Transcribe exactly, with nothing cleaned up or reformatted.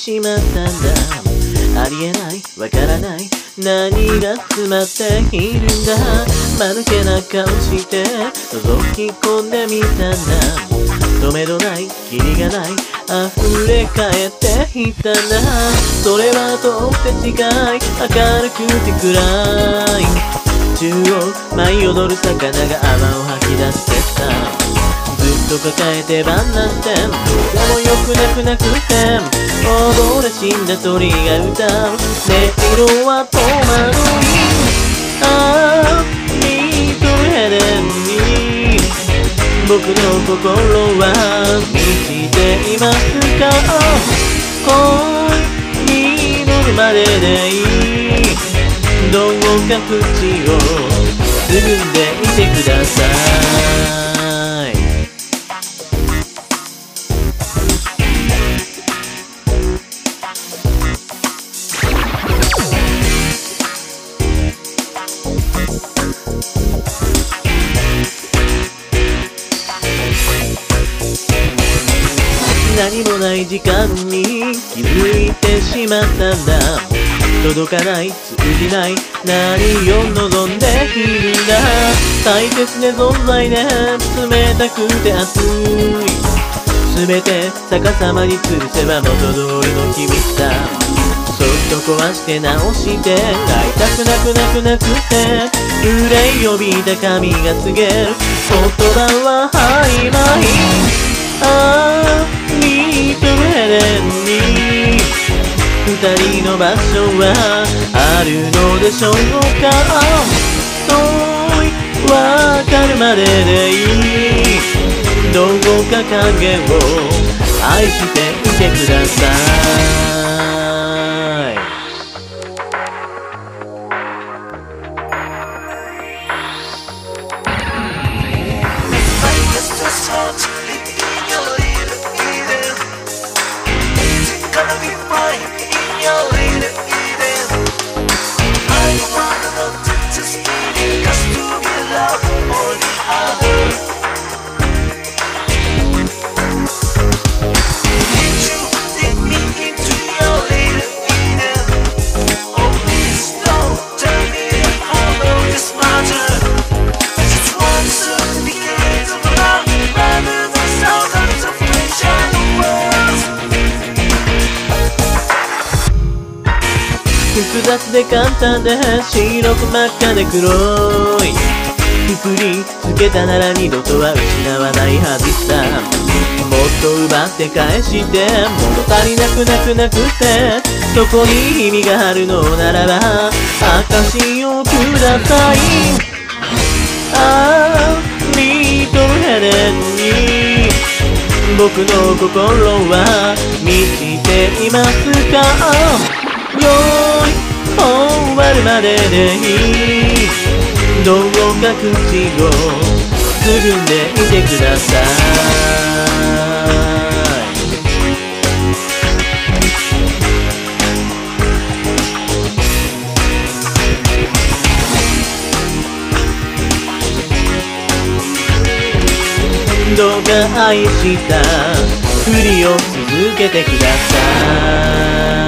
しまったんだ。ありえない、わからない、何が詰まっているんだ。間抜けな顔して覗き込んでみたんだ。止めどない、キリがない、溢れ返っていったんだ。それはとって近い、明るくて暗い、中央舞い踊る魚が泡を吐き出してさ。ずっと抱えて晩なんてどうでもよくなくなくて、踊れ死んだ鳥が歌う音色は戸惑い。ああ、リトルヘレンに僕の心は満ちていますか。恋に乗るまででいい、どうか口をつぐんでいてください。何もない時間に気づいてしまったんだ。届かない、通じない、何を望んでいるんだ。大切な存在で冷たくて熱い、全て逆さまに吊るせば元通りの君さ。そっと壊して直して会いたくなくなくなくて、憂い呼びた髪が告げる言葉は曖昧。ああ、リトルヘレンに二人の場所はあるのでしょうか。遠い、わかるまででいい、どうか影を愛していてください。複雑で簡単で白く真っ赤で黒い、くくりつけたなら二度とは失わないはずさ。もっと奪って返して物足りなくなくなくて、そこに意味があるのならば証をください。ああ、リトルヘレンに僕の心は満ちていますか。よーい、終わるまででいい、どうか口をつぐんでいてください。どうか愛したふりを続けてください。